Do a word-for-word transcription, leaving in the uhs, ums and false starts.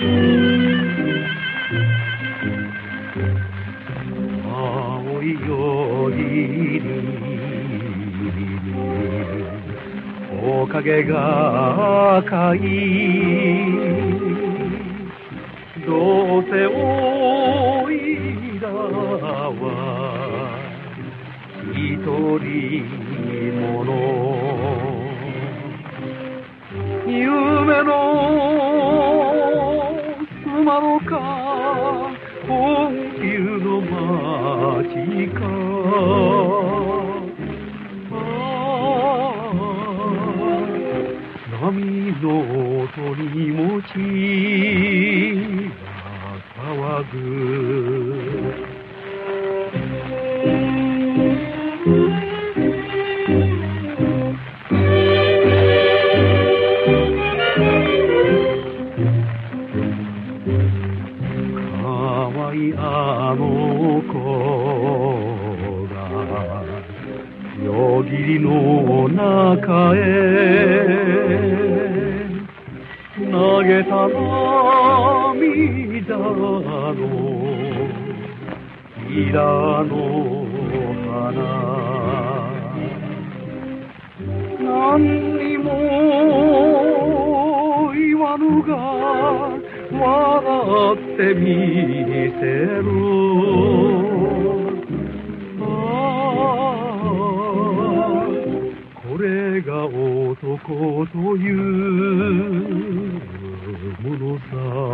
青いよりに木陰が赤いどうせおいらは一人者夢のすまろか本流の街か波の音にもちが騒ぐ可愛いあの子が夜霧の中へ投げた涙のいらの花何にも言わぬが笑ってみせるああこれが男というものさ